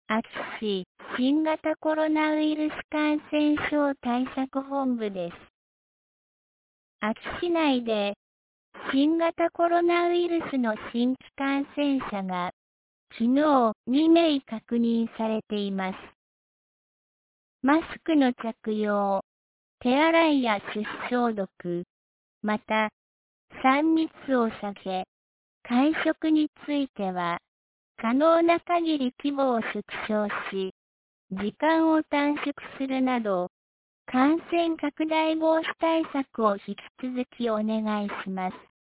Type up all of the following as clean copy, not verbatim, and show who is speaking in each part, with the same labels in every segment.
Speaker 1: 秋市新型コロナウイルス感染症対策本部です。秋市内で新型コロナウイルスの新規感染者が昨日2名確認されています。マスクの着用、手洗いや手指消毒、また3密を避け、会食については可能な限り規模を縮小し、時間を短縮するなど、感染拡大防止対策を引き続きお願いします。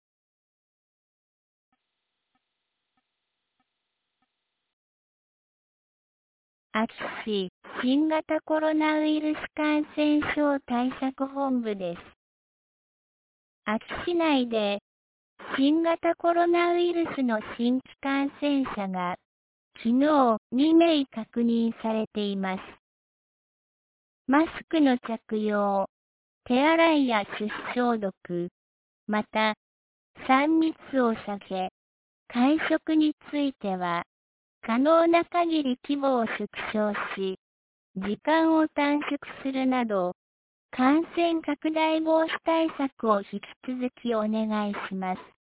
Speaker 1: 秋市新型コロナウイルス感染症対策本部です。秋市内で新型コロナウイルスの新規感染者が昨日2名確認されています。マスクの着用、手洗いや手指消毒、また3密を避け、会食については可能な限り規模を縮小し、時間を短縮するなど、感染拡大防止対策を引き続きお願いします。